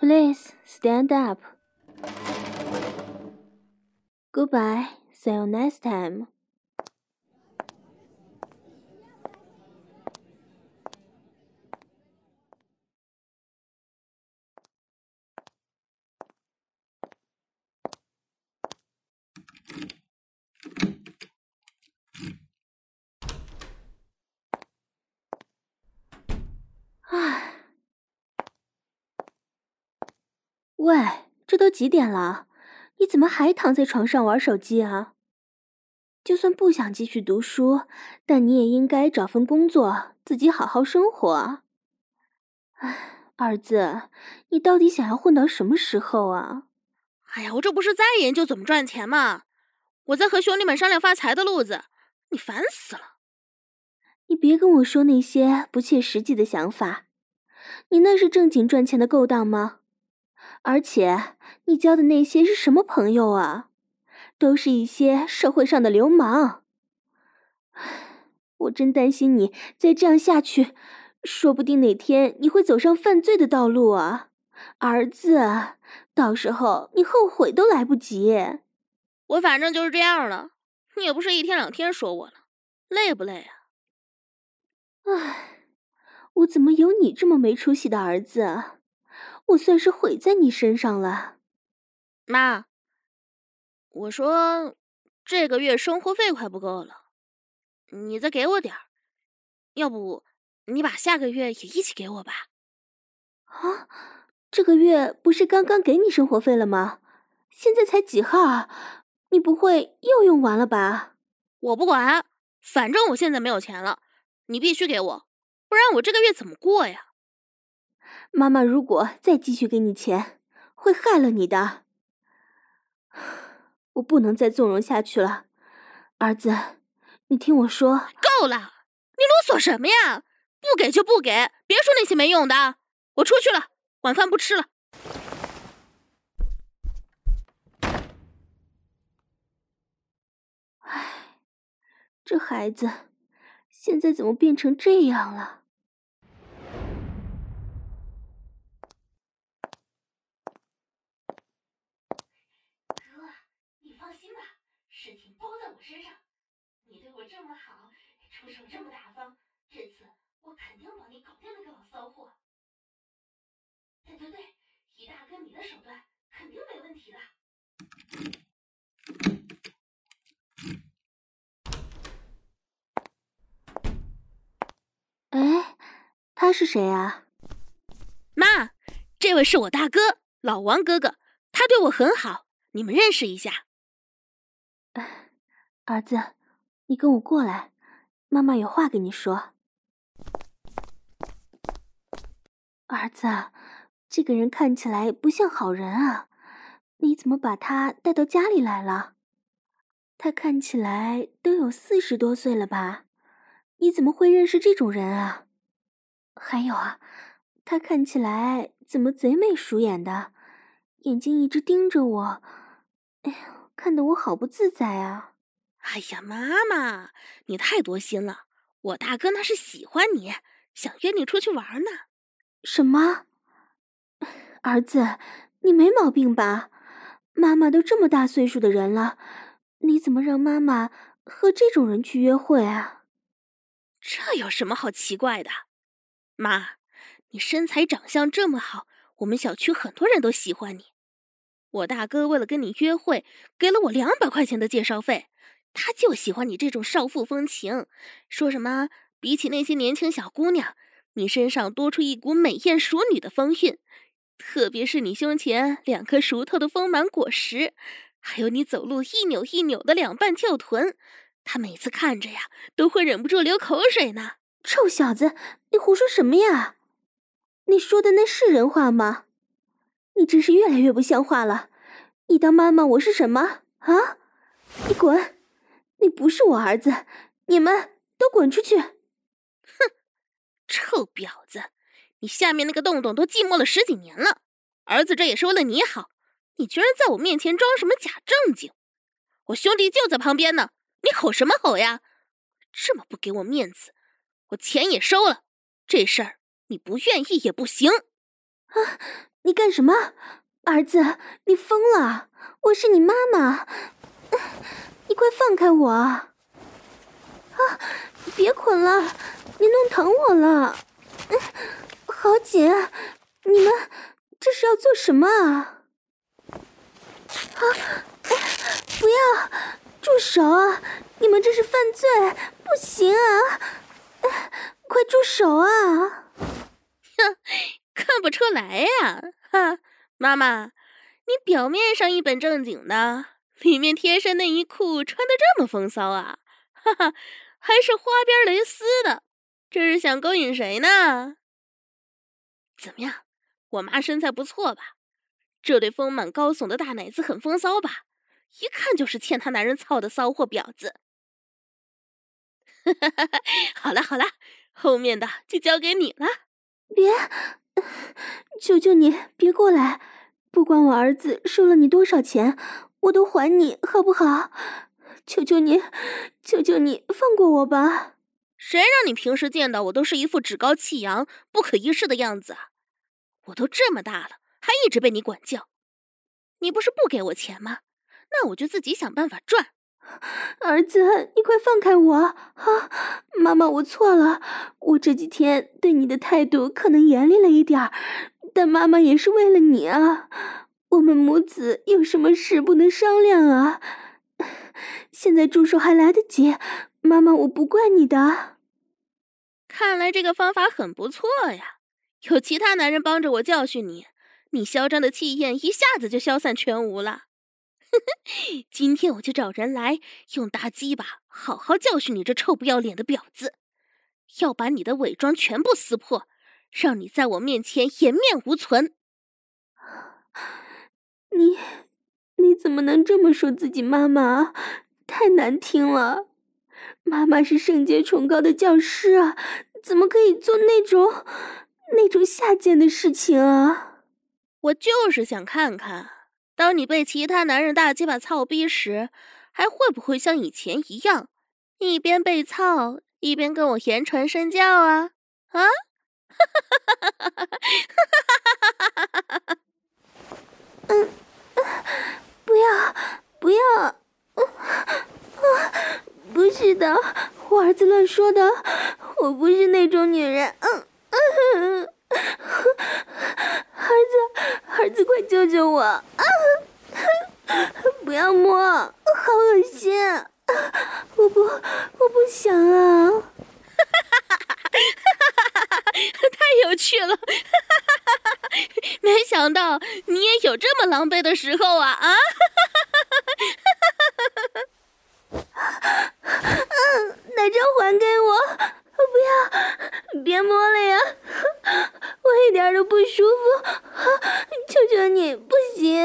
Please stand up. Goodbye. See you next time. 唉，喂，这都几点了？你怎么还躺在床上玩手机啊？就算不想继续读书，但你也应该找份工作，自己好好生活。唉，儿子，你到底想要混到什么时候啊？ 哎呀，我这不是在研究怎么赚钱吗？我在和兄弟们商量发财的路子，你烦死了。 你别跟我说那些不切实际的想法，你那是正经赚钱的勾当吗？而且你交的那些是什么朋友啊？都是一些社会上的流氓。我真担心你再这样下去，说不定哪天你会走上犯罪的道路啊，儿子，到时候你后悔都来不及。 我反正就是这样了，你也不是一天两天说我了，累不累啊？ 唉，我怎么有你这么没出息的儿子啊？我算是毁在你身上了。 妈，我说这个月生活费快不够了，你再给我点儿，要不你把下个月也一起给我吧。 啊，这个月不是刚刚给你生活费了吗？现在才几号啊？你不会又用完了吧？ 我不管，反正我现在没有钱了，你必须给我，不然我这个月怎么过呀？ 妈妈如果再继续给你钱，会害了你的。我不能再纵容下去了，儿子，你听我说。 够了，你啰嗦什么呀？不给就不给，别说那些没用的。我出去了，晚饭不吃了。 唉，这孩子现在怎么变成这样了？ 哥，你放心吧，事情包在我身上。你对我这么好，出手这么大方，这次我肯定帮你搞定那个老骚货。对，以大哥你的手段，肯定没问题的。 哎，他是谁啊？ 妈，这位是我大哥，老王哥哥，他对我很好，你们认识一下。 儿子，你跟我过来，妈妈有话跟你说。儿子，这个人看起来不像好人啊，你怎么把他带到家里来了？他看起来都有40多岁了吧？你怎么会认识这种人啊？还有啊，他看起来怎么贼眉鼠眼的，眼睛一直盯着我，哎呀，看得我好不自在啊！ 哎呀，妈妈，你太多心了。我大哥那是喜欢你，想约你出去玩呢。 什么？儿子，你没毛病吧？妈妈都这么大岁数的人了，你怎么让妈妈和这种人去约会啊？ 这有什么好奇怪的？妈，你身材长相这么好，我们小区很多人都喜欢你。我大哥为了跟你约会，给了我200块钱的介绍费。他就喜欢你这种少妇风情，说什么比起那些年轻小姑娘，你身上多出一股美艳淑女的风韵，特别是你胸前2颗熟透的丰满果实，还有你走路一扭一扭的两瓣翘臀，他每次看着呀，都会忍不住流口水呢。 臭小子，你胡说什么呀？你说的那是人话吗？你真是越来越不像话了！你当妈妈我是什么啊？你滚！你不是我儿子，你们都滚出去！ 臭婊子，你下面那个洞洞都寂寞了10几年了，儿子这也是为了你好，你居然在我面前装什么假正经？我兄弟就在旁边呢，你吼什么吼呀？这么不给我面子，我钱也收了，这事儿你不愿意也不行。 啊， 你干什么？儿子，你疯了！我是你妈妈，你快放开我！啊，别捆了，你弄疼我了。好紧，你们这是要做什么啊？不要，住手！你们这是犯罪，不行啊！快住手啊！ 哼，看不出来呀，哈，妈妈，你表面上一本正经的，里面贴身内衣裤穿得这么风骚啊，哈哈，还是花边蕾丝的，这是想勾引谁呢？怎么样，我妈身材不错吧？这对丰满高耸的大奶子很风骚吧？一看就是欠她男人操的骚货婊子。好了好了，后面的就交给你了。 别，求求你别过来！不管我儿子收了你多少钱，我都还你，好不好？求求你，求求你放过我吧！ 谁让你平时见到我都是一副趾高气扬、不可一世的样子？我都这么大了，还一直被你管教。你不是不给我钱吗？那我就自己想办法赚。 儿子，你快放开我！啊，妈妈，我错了，我这几天对你的态度可能严厉了一点，但妈妈也是为了你啊。我们母子有什么事不能商量啊？现在住手还来得及，妈妈，我不怪你的。 看来这个方法很不错呀，有其他男人帮着我教训你，你嚣张的气焰一下子就消散全无了。今天我就找人来，用大鸡巴好好教训你这臭不要脸的婊子，要把你的伪装全部撕破，让你在我面前颜面无存。 你怎么能这么说自己妈妈？太难听了！妈妈是圣洁崇高的教师啊，怎么可以做那种下贱的事情啊？ 我就是想看看，当你被其他男人大鸡巴操逼时，还会不会像以前一样，一边被操，一边跟我言传身教啊？啊？ 不要！不是的，我儿子乱说的，我不是那种女人。儿子，快救救我！不要摸，好恶心！我不想啊！ 太有趣了！没想到你也有这么狼狈的时候啊！啊！ 奶罩还给我！不要，别摸了呀！我一点都不舒服，求求你，不行！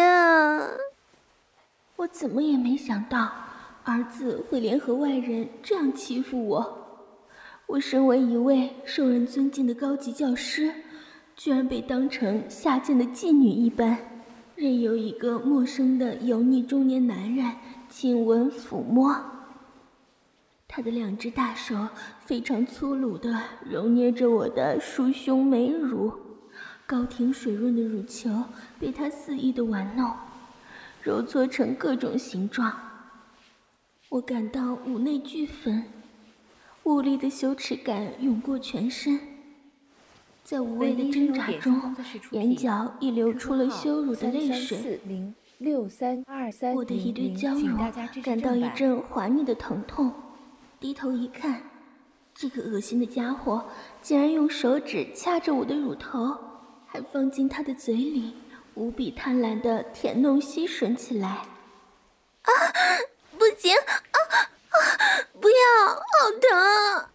我怎么也没想到，儿子会联合外人这样欺负我。我身为一位受人尊敬的高级教师，居然被当成下贱的妓女一般，任由一个陌生的油腻中年男人亲吻抚摸。他的两只大手非常粗鲁地揉捏着我的酥胸美乳，高挺水润的乳球被他肆意地玩弄，揉搓成各种形状。我感到五内俱焚，无力的羞耻感涌过全身，在无谓的挣扎中，眼角已流出了羞辱的泪水。我的一对娇乳感到一阵滑腻的疼痛，低头一看，这个恶心的家伙竟然用手指掐着我的乳头，还放进他的嘴里，无比贪婪地舔弄吸吮起来。啊！不行！不要！好疼！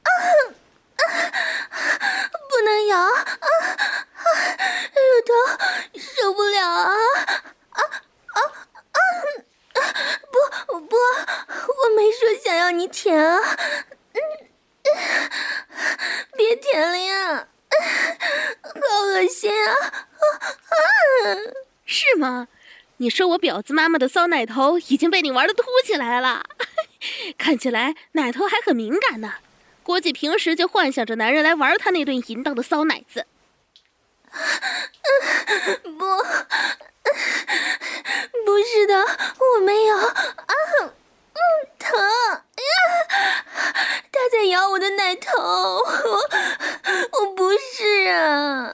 不能咬！乳头受不了啊！不，我没说想要你舔啊！别舔了呀！好恶心啊！ 是吗？你说我婊子妈妈的骚奶头已经被你玩得凸起来了，看起来奶头还很敏感呢。估计平时就幻想着男人来玩她那顿淫荡的骚奶子。 不是的，我没有。疼！他在咬我的奶头，我不是啊。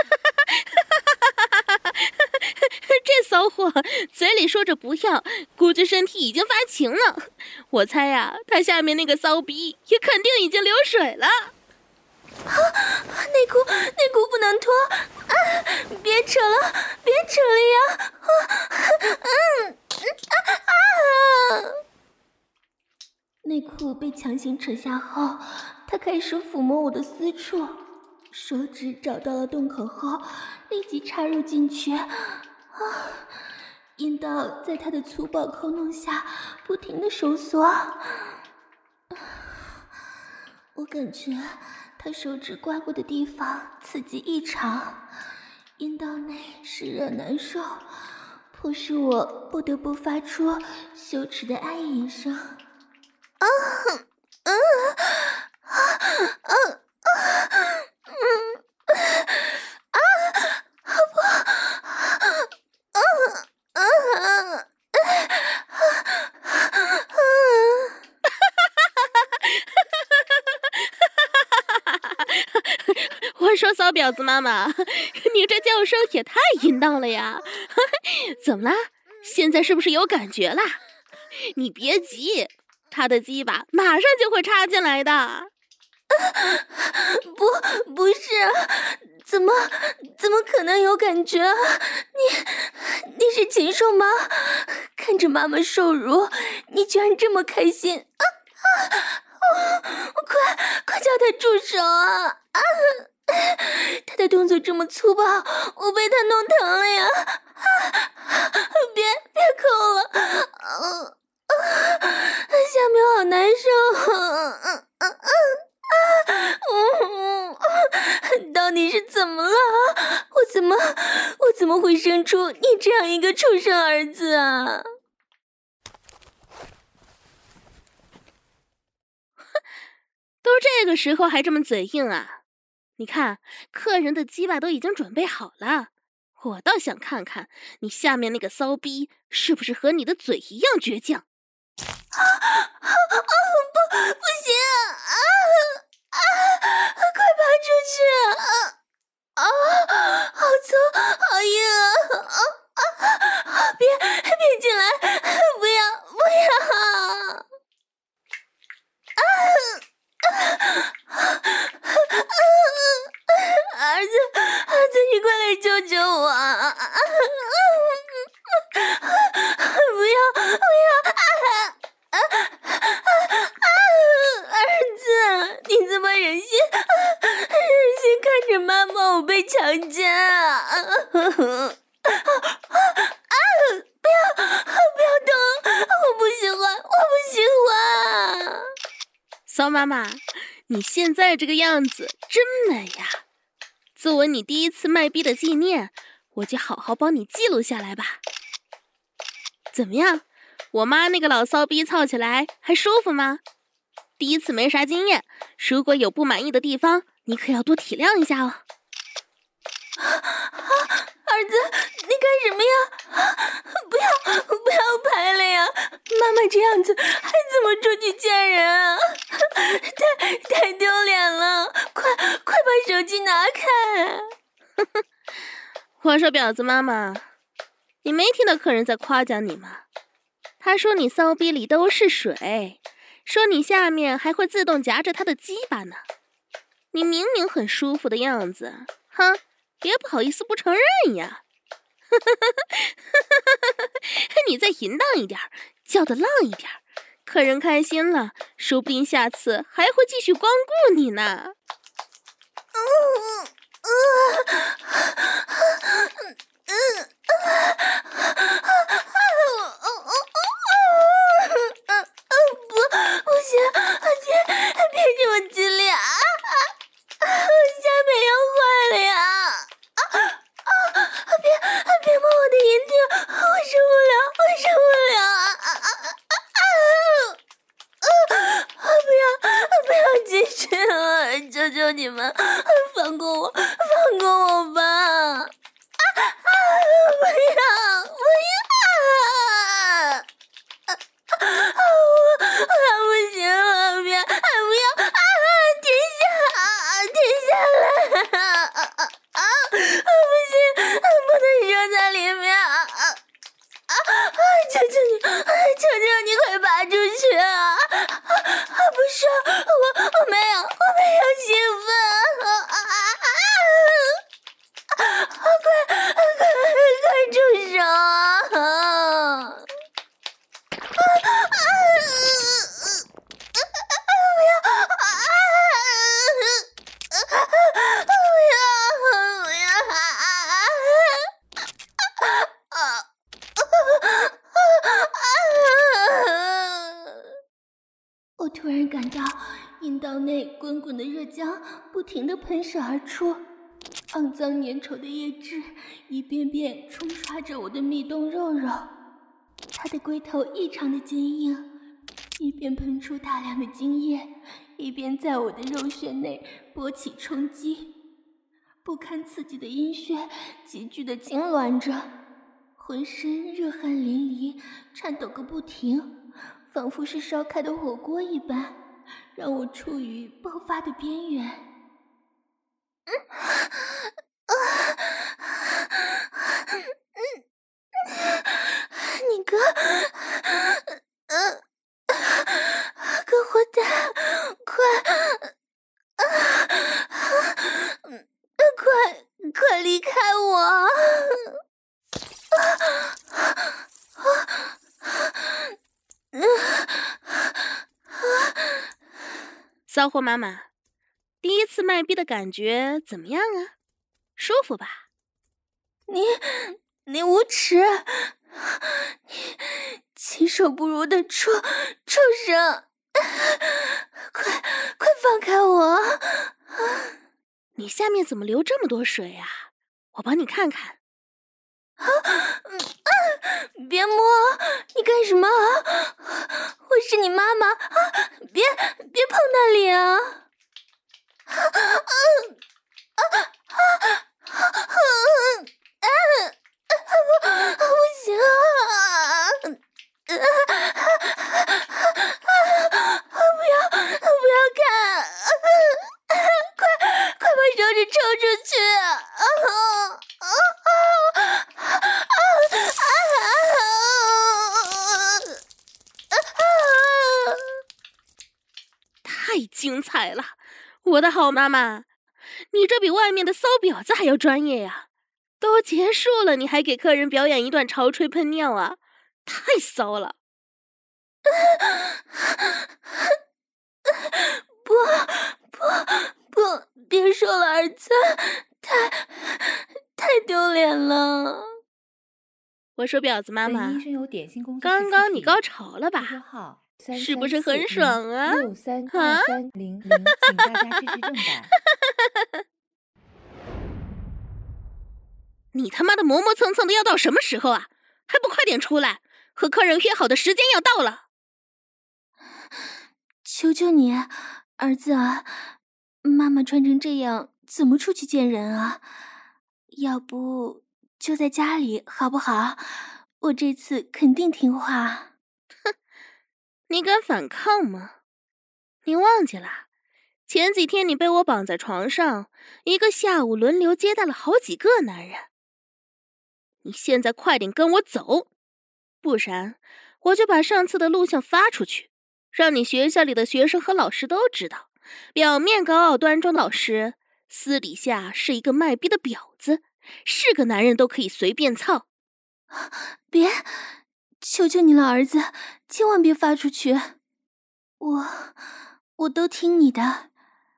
这骚货嘴里说着不要，估计身体已经发情了。我猜呀，他下面那个骚逼也肯定已经流水了。 内裤不能脱！别扯了，别扯了呀！内裤被强行扯下后，他开始抚摸我的私处，手指找到了洞口后，立即插入进去。阴道在他的粗暴抠弄下不停地收缩。我感觉他手指刮过的地方刺激异常，阴道内湿热难受，迫使我不得不发出羞耻的哀吟声。 我说骚婊子妈妈，你这叫声也太淫荡了呀！怎么啦？现在是不是有感觉啦？你别急，他的鸡巴马上就会插进来的。 不是，怎么可能有感觉？你是禽兽吗？看着妈妈受辱，你居然这么开心！快叫他住手啊！他的动作这么粗暴，我被他弄疼了呀！别抠了，下面好难受。到底是怎么了？我怎么会生出你这样一个畜生儿子啊？ 都这个时候还这么嘴硬啊？你看，客人的鸡巴都已经准备好了，我倒想看看你下面那个骚逼是不是和你的嘴一样倔强。 不行快爬出去！好粗，好硬别进来！不要！儿子，你快来救救我！不要！儿子，你怎么忍心看着妈妈我被强奸啊？不要动！我不喜欢！ 骚妈妈，你现在这个样子真美呀！作为你第一次卖逼的纪念，我就好好帮你记录下来吧。怎么样？我妈那个老骚逼操起来还舒服吗？第一次没啥经验，如果有不满意的地方，你可要多体谅一下哦。 儿子，你干什么呀？不要拍了呀！妈妈这样子还怎么出去见人啊？太丢脸了！快把手机拿开！ 我说婊子妈妈，你没听到客人在夸奖你吗？他说你骚逼里都是水，说你下面还会自动夹着他的鸡巴呢。你明明很舒服的样子，哼，别不好意思不承认呀。你再淫荡一点，叫得浪一点，客人开心了，说不定下次还会继续光顾你呢。 不行，别这么激烈啊！下面要坏了呀！别摸我的阴茎，我受不了！不要继续了，求求你们，放过我吧！ 我突然感到阴道内滚滚的热浆不停地喷射而出，肮脏粘稠的液汁一遍遍冲刷着我的蜜洞肉肉。他的龟头异常的坚硬，一边喷出大量的精液，一边在我的肉穴内勃起冲击。不堪刺激的阴穴急剧的痉挛着，浑身热汗淋漓，颤抖个不停，仿佛是烧开的火锅一般，让我处于爆发的边缘。你个活蛋，快离开我！ 骚货妈妈，第一次卖逼的感觉怎么样啊？舒服吧？ 你无耻！你禽兽不如的畜生！快放开我！ 你下面怎么流这么多水啊？我帮你看看。 别摸！你干什么？我是你妈妈！别碰那里啊！不行啊！不要看！快把手指抽出去！ 太精彩了，我的好妈妈，你这比外面的骚婊子还要专业呀！都结束了，你还给客人表演一段潮吹喷尿啊，太骚了！ 不，别说了，儿子，太丢脸了。 我说婊子妈妈，刚刚你高潮了吧？是不是很爽啊？啊！ 请大家支持正版。 你他妈的磨磨蹭蹭的要到什么时候啊？还不快点出来！和客人约好的时间要到了。 求求你，儿子啊，妈妈穿成这样怎么出去见人啊？要不就在家里好不好？我这次肯定听话。 哼，你敢反抗吗？你忘记了，前几天你被我绑在床上，一个下午轮流接待了好几个男人。你现在快点跟我走，不然我就把上次的录像发出去，让你学校里的学生和老师都知道，表面高傲端庄的老师，私底下是一个卖逼的婊子，是个男人都可以随便操。 别，求求你了，儿子，千万别发出去。我都听你的。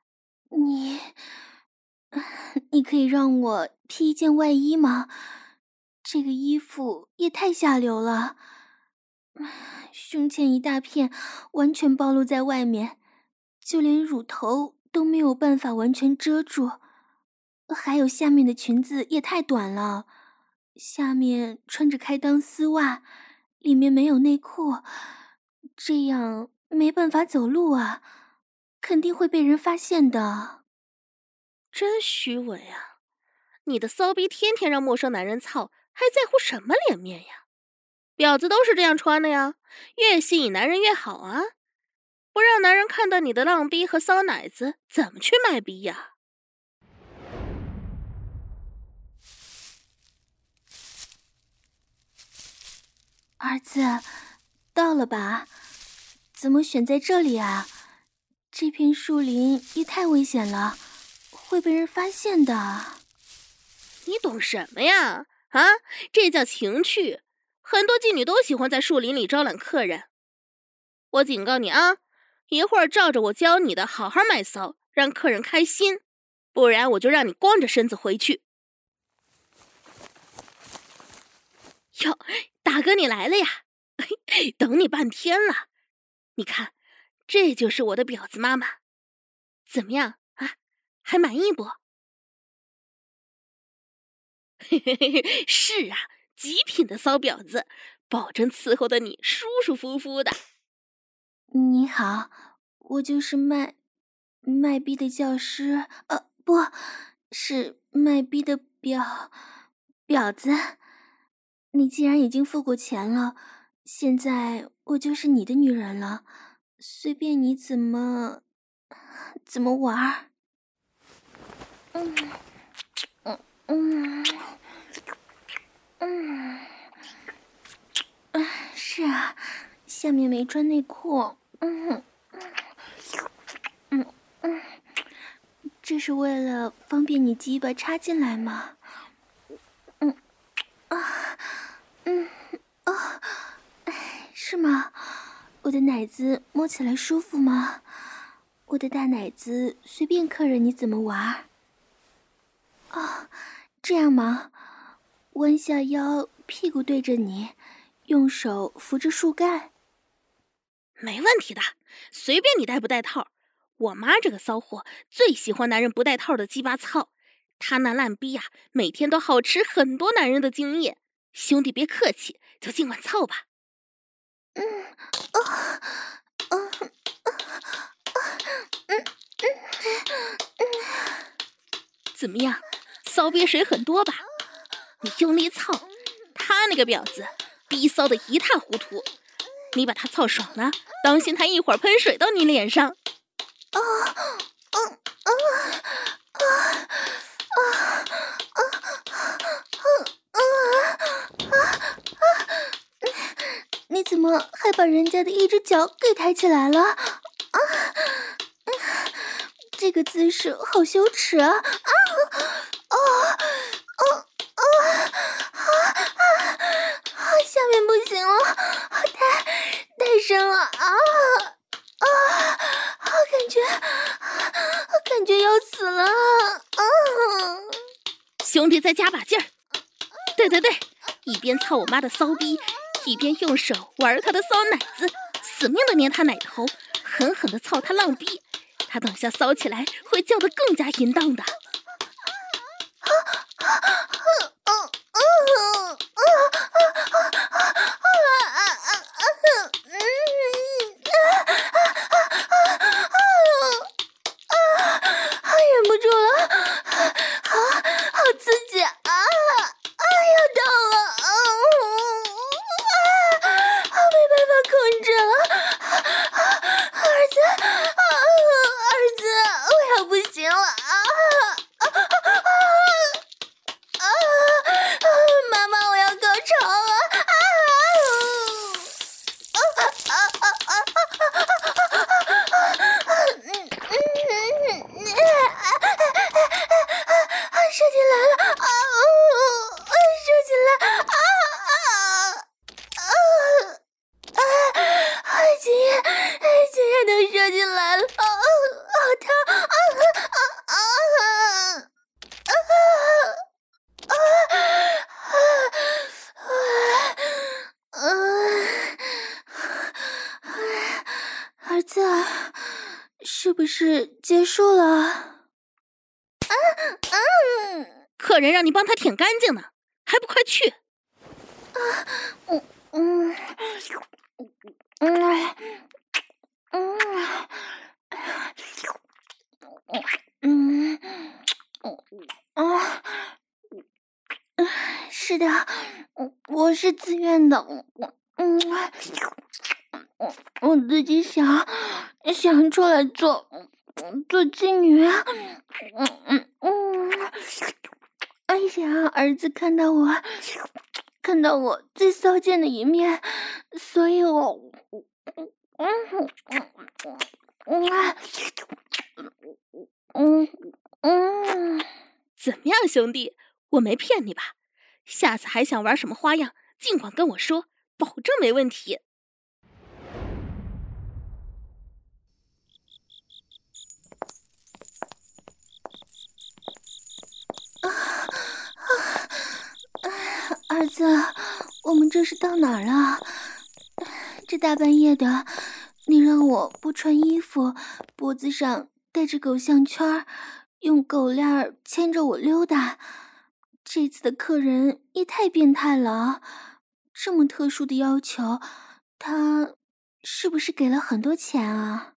你可以让我披一件外衣吗？这个衣服也太下流了，胸前一大片完全暴露在外面，就连乳头都没有办法完全遮住，还有下面的裙子也太短了，下面穿着开裆丝袜，里面没有内裤，这样没办法走路啊，肯定会被人发现的。 真虚伪啊！你的骚逼天天让陌生男人操，还在乎什么脸面呀？婊子都是这样穿的呀，越吸引男人越好啊！不让男人看到你的浪逼和骚奶子，怎么去卖逼呀？ 儿子，到了吧？怎么选在这里啊？这片树林也太危险了，会被人发现的。 你懂什么呀？啊，这叫情趣，很多妓女都喜欢在树林里招揽客人。我警告你啊，一会儿照着我教你的好好卖骚，让客人开心，不然我就让你光着身子回去。哟，大哥你来了呀，等你半天了。你看， 这就是我的婊子妈妈。怎么样啊？还满意不？嘿嘿嘿，是啊，极品的骚婊子，保证伺候的你舒舒服服的。 你好，我就是卖逼的教师，不是卖逼的婊子。你既然已经付过钱了，现在我就是你的女人了，随便你怎么玩。是啊，下面没穿内裤。这是为了方便你鸡巴插进来吗？是吗？我的奶子摸起来舒服吗？我的大奶子随便客人你怎么玩？这样吗？弯下腰，屁股对着你，用手扶着树干。 没问题的，随便你戴不戴套。我妈这个骚货最喜欢男人不戴套的鸡巴操，她那烂逼呀，每天都好吃很多男人的精液。兄弟别客气，就尽管操吧。怎么样，骚憋水很多吧？你用力操，他那个婊子逼骚的一塌糊涂。你把他操爽了，当心他一会儿喷水到你脸上。 你怎么还把人家的一只脚给抬起来了？这个姿势好羞耻啊！下面不行了，太深了感觉要死了兄弟再加把劲儿！对，一边操我妈的骚逼，一边用手玩她的骚奶子，死命的捏她奶头，狠狠的操她浪逼。她等下骚起来会叫得更加淫荡的。 忍不住了，好刺激啊！要到了，没办法控制了，儿子，我要不行了妈妈，我要高潮了射进来了射进来精液都射进来了，好烫儿子，是不是结束了？ 客人让你帮他舔干净呢，还不快去！ 是的，我是自愿的。我自己想出来做妓女。想让儿子看到我最骚贱的一面，所以我怎么样，兄弟？我没骗你吧？下次还想玩什么花样，尽管跟我说，保证没问题。 儿子，我们这是到哪儿了？这大半夜的， 你让我不穿衣服，脖子上戴着狗项圈，用狗链牵着我溜达。这次的客人也太变态了，这么特殊的要求，他是不是给了很多钱啊？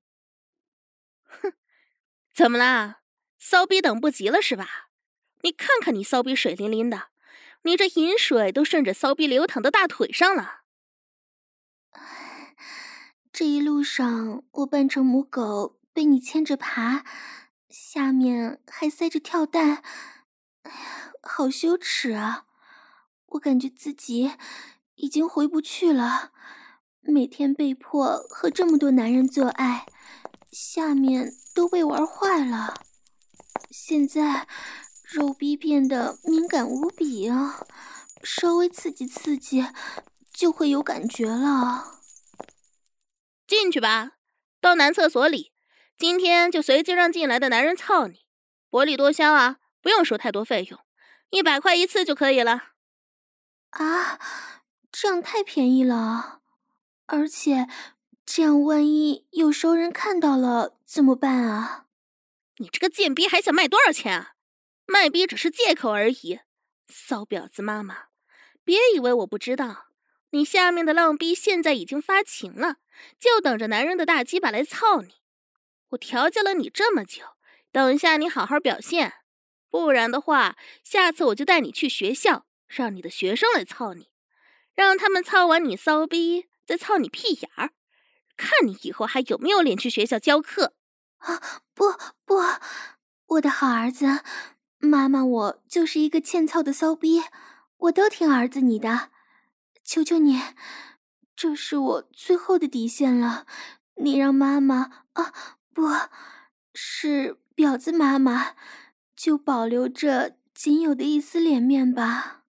怎么啦？骚逼等不及了是吧？你看看你骚逼水淋淋的，你这饮水都顺着骚逼流淌到大腿上了。 这一路上，我扮成母狗被你牵着爬，下面还塞着跳蛋，哎呀，好羞耻啊！我感觉自己已经回不去了，每天被迫和这么多男人做爱，下面都被玩坏了。现在肉逼变得敏感无比啊，稍微刺激刺激就会有感觉了。 进去吧，到男厕所里，今天就随机让进来的男人操你，薄利多销啊，不用收太多费用，100块一次就可以了。 啊，这样太便宜了，而且这样万一有熟人看到了怎么办啊？ 你这个贱逼还想卖多少钱啊？卖逼只是借口而已，骚婊子妈妈，别以为我不知道，你下面的浪逼现在已经发情了，就等着男人的大鸡巴来操你。我调教了你这么久，等一下你好好表现，不然的话，下次我就带你去学校，让你的学生来操你，让他们操完你骚逼，再操你屁眼儿，看你以后还有没有脸去学校教课。 啊，不，我的好儿子，妈妈我就是一个欠操的骚逼，我都听儿子你的，求求你，这是我最后的底线了，你让妈妈啊，不是婊子妈妈，就保留着仅有的一丝脸面吧。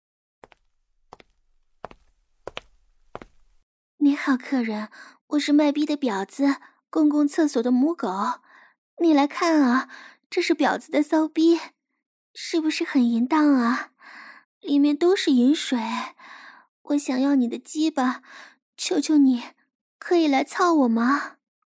你好，客人，我是卖逼的婊子，公共厕所的母狗。你来看啊，这是婊子的骚逼，是不是很淫荡啊？里面都是饮水，我想要你的鸡巴，求求你，可以来操我吗？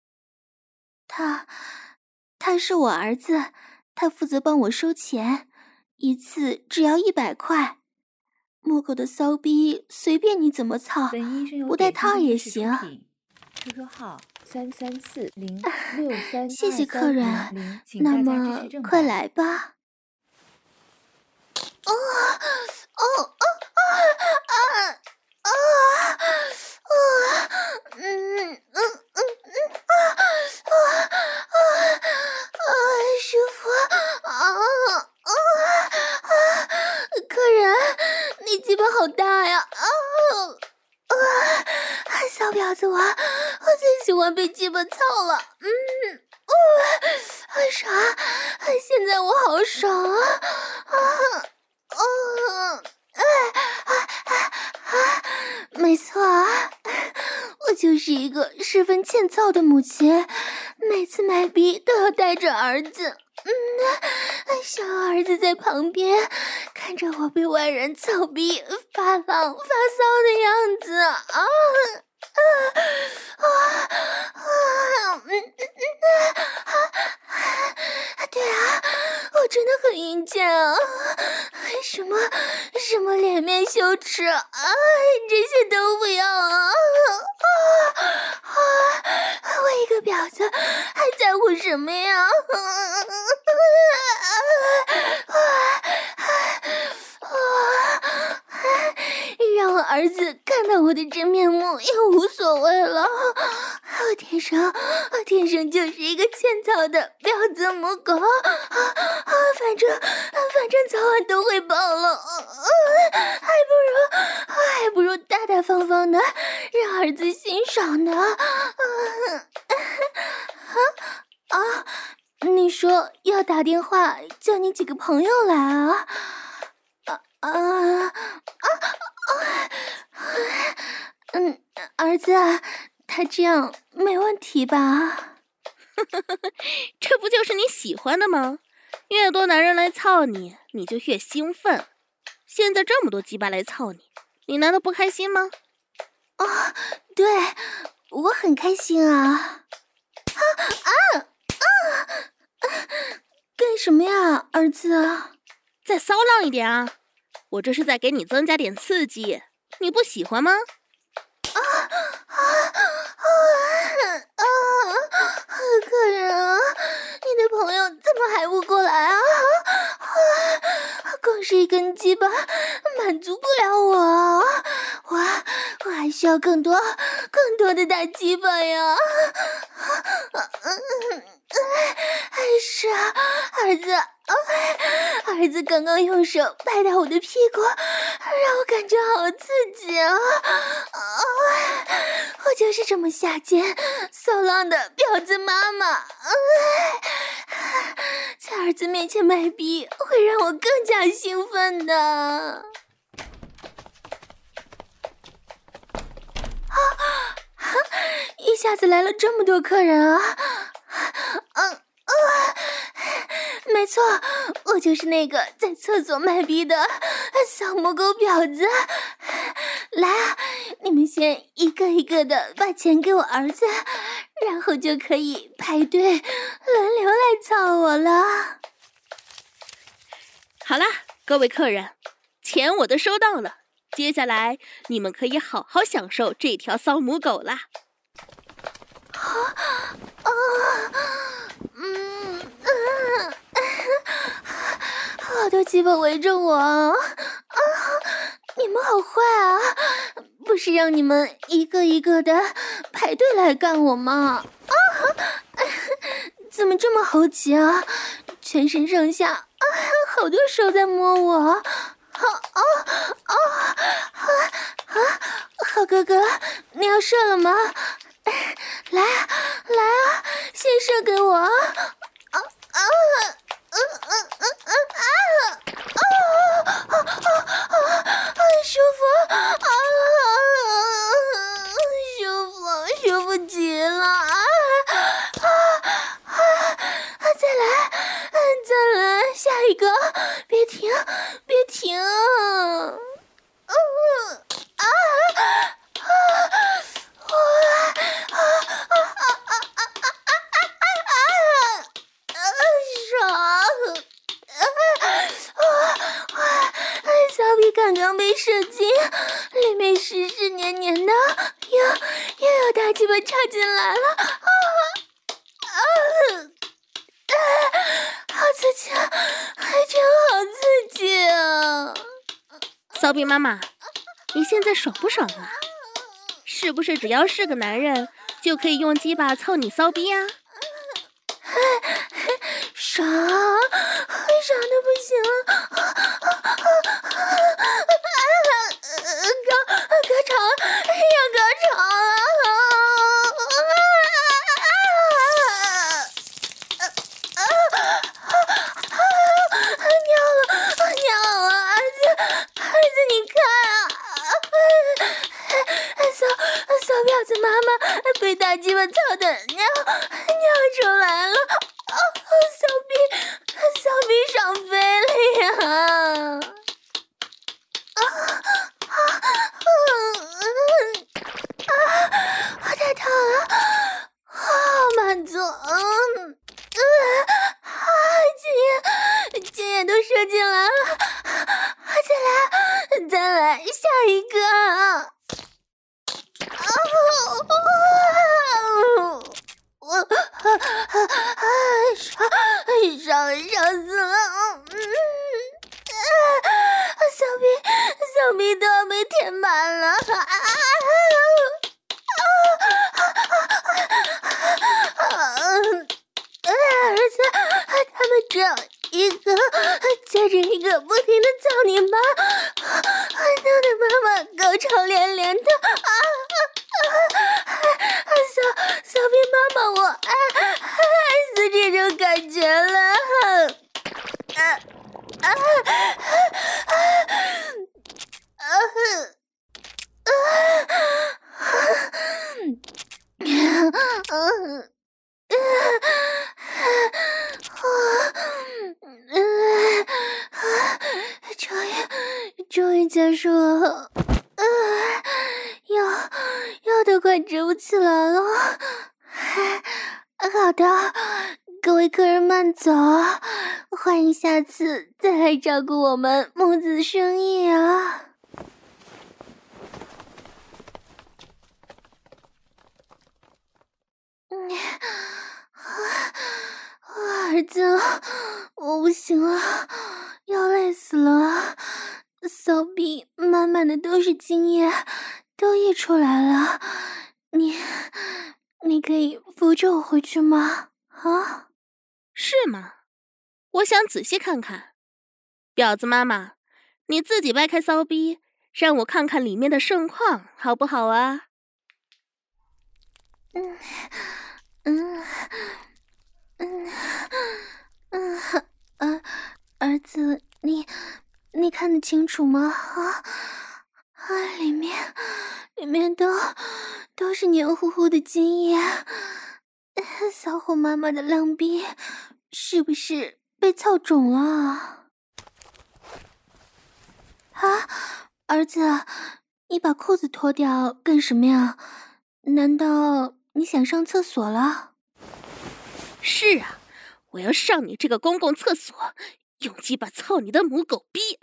他是我儿子，他负责帮我收钱，一次只要100块。母狗的骚逼随便你怎么操，不带套也行。 QQ 号3340632300， 谢谢客人，那么快来吧。师傅，客人，你鸡巴好大呀！小婊子我最喜欢被鸡巴操了，爽！现在我好爽啊！没错啊，我就是一个十分欠操的母亲，每次卖逼都要带着儿子，小儿子在旁边看着我被外人操逼发浪发骚的样子啊！对啊，我真的很淫贱啊！什么脸面羞耻啊，这些都不要啊！我一个婊子还在乎什么呀？让我儿子看到我的真面目也无所谓了。我天生就是一个欠操的婊子母狗，反正早晚都会爆了，还不如大大方方的让儿子欣赏呢。你说要打电话叫你几个朋友来啊？儿子，他这样没问题吧？ 这不就是你喜欢的吗？越多男人来操你，你就越兴奋。现在这么多鸡巴来操你，你难道不开心吗？ 对，我很开开心啊！干什么呀，儿子？ 再骚浪一点啊！我这是在给你增加点刺激，你不喜欢吗？ 客人啊，你的朋友怎么还不过来啊？光是一根鸡巴满足不了我，我还需要更多的大鸡巴呀！是啊，儿子刚刚用手拍打我的屁股，让我感觉好刺激啊！我就是这么下贱骚浪的婊子妈妈，在儿子面前卖逼会让我更加兴奋的。一下子来了这么多客人啊！没错，我就是那个在厕所卖逼的小母狗婊子。来啊，你们先一个一个的把钱给我儿子，然后就可以排队轮流来操我了。 好啦，各位客人，钱我都收到了，接下来你们可以好好享受这条骚母狗啦。 好多鸡巴围着我你们好坏啊！不是让你们一个一个的排队来干我吗？怎么这么猴急啊？全身上下好多手在摸我。好哥哥，你要射了吗？来啊，先射给我！舒服舒服极了！再来，下一个，别停！小臂刚刚被射进，里面湿湿黏黏的，又有大鸡巴插进来了，好刺激啊！还真好刺激啊！ 骚逼妈妈，你现在爽不爽啊？是不是只要是个男人就可以用鸡巴操你骚逼啊？ 爽的不行了！高潮了！尿了！儿子，你看啊！骚婊子妈妈被大鸡巴操的尿出来了！小臂上飞了呀！我太烫了，好满足！精液都射进来了，再来，下一个！爽死了！小臂都要被填满了！儿子，他们只要一个接着一个不停的操你妈，弄得妈妈高潮连连的！小兵妈妈，我爱死这种感觉了！终于结束了，腰都快快直不起来了。好的，各位客人慢走，欢迎下次再来照顾我们母子生意啊。儿子，我不行了，要累死了，骚逼满满的都是精液，都溢出来了。你可以扶着我回去吗？啊？ 是吗？我想仔细看看。婊子妈妈，你自己掰开骚逼，让我看看里面的盛况，好不好啊？ 儿子，你看得清楚吗？里面都是黏糊糊的精液，小虎妈妈的浪逼是不是被操肿了？啊，儿子，你把裤子脱掉干什么呀？难道你想上厕所了？ 是啊，我要上你这个公共厕所，用鸡巴操你的母狗逼！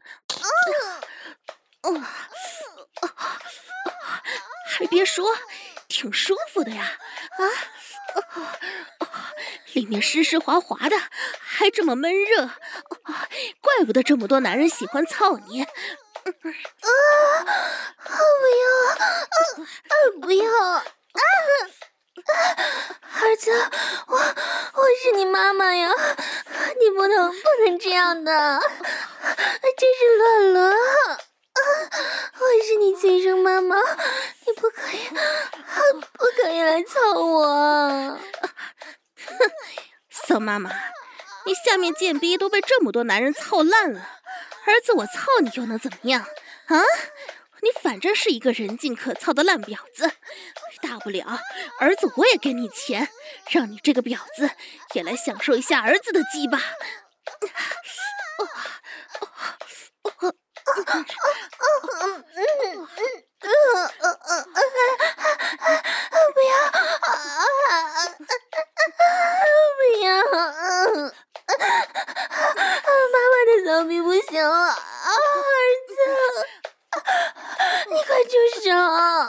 还别说，挺舒服的呀！里面湿湿滑滑的，还这么闷热，怪不得这么多男人喜欢操你。 不要！儿子，我是你妈妈呀，你不能这样的，这是乱伦！我是你亲生妈妈，你不可以来操我！ 骚妈妈，你下面贱逼都被这么多男人操烂了，儿子我操你又能怎么样啊？你反正是一个人尽可操的烂婊子，大不了儿子我也给你钱，让你这个婊子也来享受一下儿子的鸡巴。 不要！不要！妈妈的骚逼不行了，儿子，你快住手！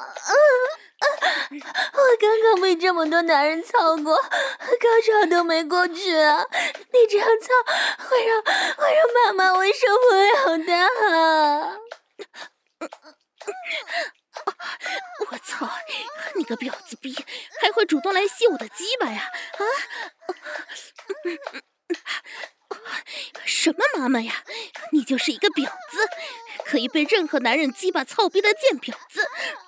我刚刚被这么多男人操过，高潮都没过去，你这样操会让妈妈我受不了的。 我操，你个婊子逼，还会主动来吸我的鸡巴呀？什么妈妈呀？你就是一个婊子，可以被任何男人鸡巴操逼的贱婊子。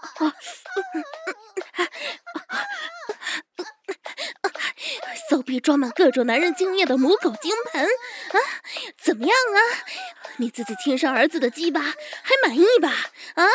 骚逼装满各种男人精液的母狗精盆啊，怎么样啊？你自己亲生儿子的鸡巴还满意吧？啊？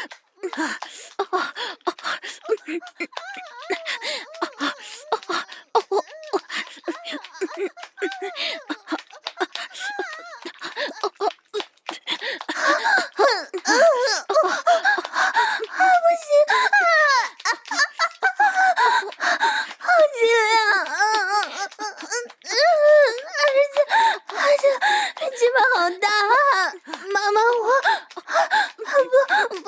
鸡巴好大，妈妈我不，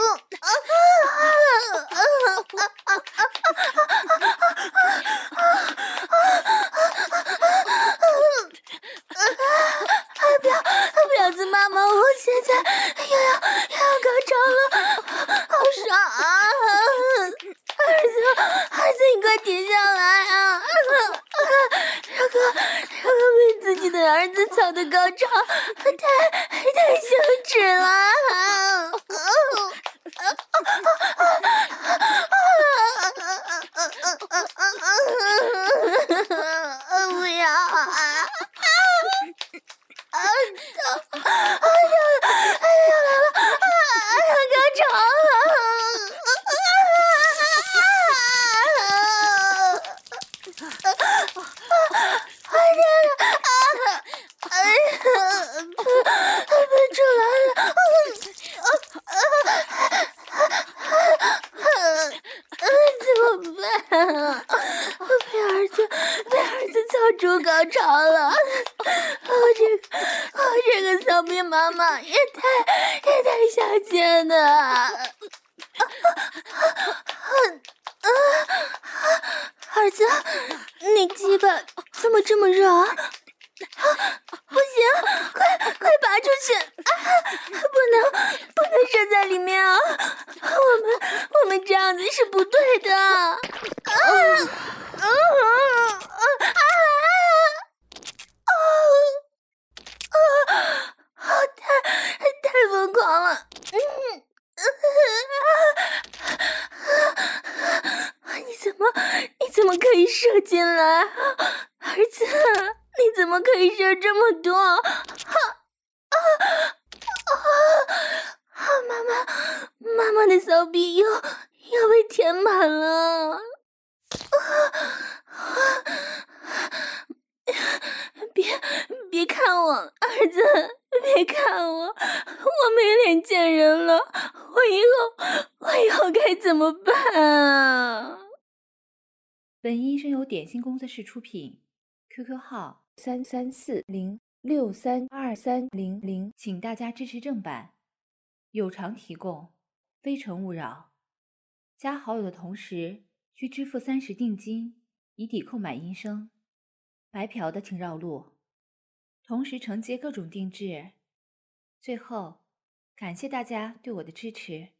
婊子妈妈，我现在要高潮了，好爽啊！儿子，你快停下来啊！这个被自己的儿子操的高潮，太羞耻了！不要！要来了！要高潮了！喷出来了！怎么被儿子操出高潮了！这个骚逼妈妈也太下贱了！儿子，你鸡巴怎么这么热啊？不行，快拔出去！不能射在里面啊！我们这样子是不对的。太疯狂了！你怎么可以射进来？儿子，你怎么可以射这么多？妈妈的骚逼又被填满了。别看我，儿子，别看我，我没脸见人了，我以后该怎么办啊？ 本音声由点心工作室出品 ，QQ 号33406323000，请大家支持正版，有偿提供，非诚勿扰。加好友的同时需支付30定金，以抵购买音声。白嫖的请绕路，同时承接各种定制。最后，感谢大家对我的支持。